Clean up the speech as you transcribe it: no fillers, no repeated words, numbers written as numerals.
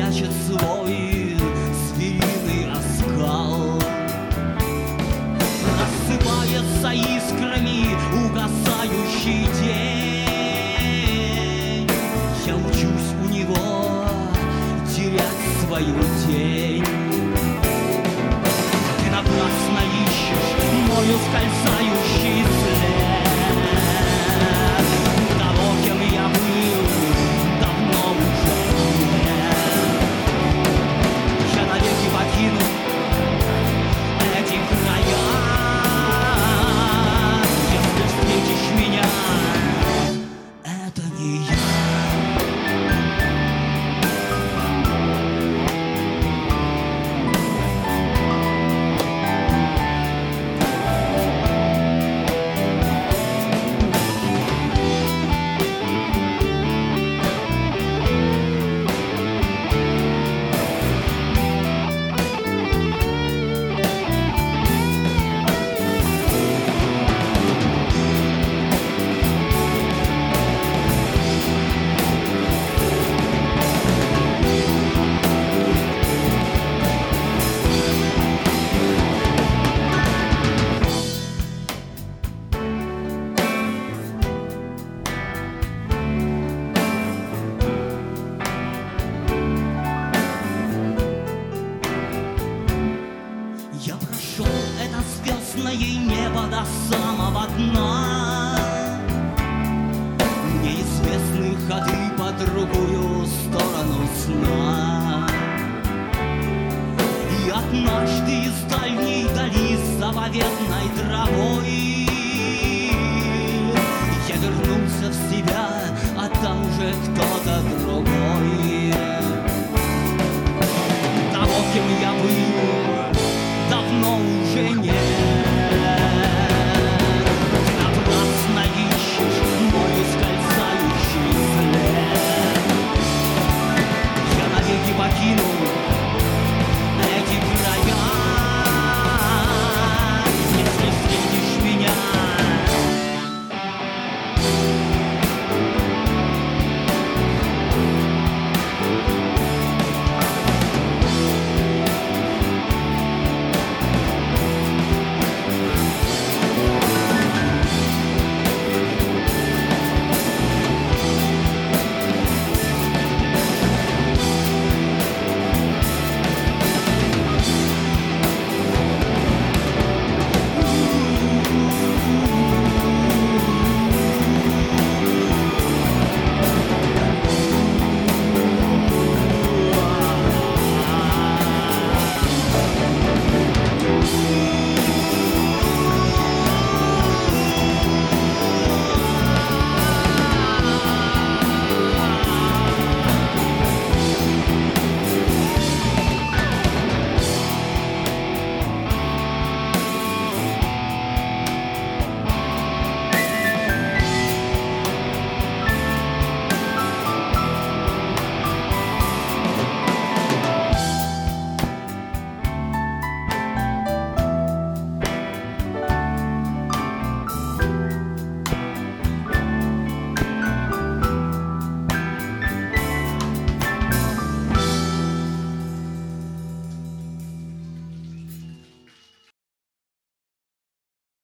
прячет свой звериный оскал. Рассыпается искрами угасающий день. Я учусь у него терять свою тень. Ты напрасно ищешь мой ускользающий след. Того, кем я был, давно уже нет. Я навеки покину эти края. Если встретишь меня, это не я. Я прошел это звездное небо до самого дна. Мне известны ходы по другую сторону сна. И однажды из дальней дали с заповедной травой я вернулся в себя, а там уже кто-то другой. Того, кем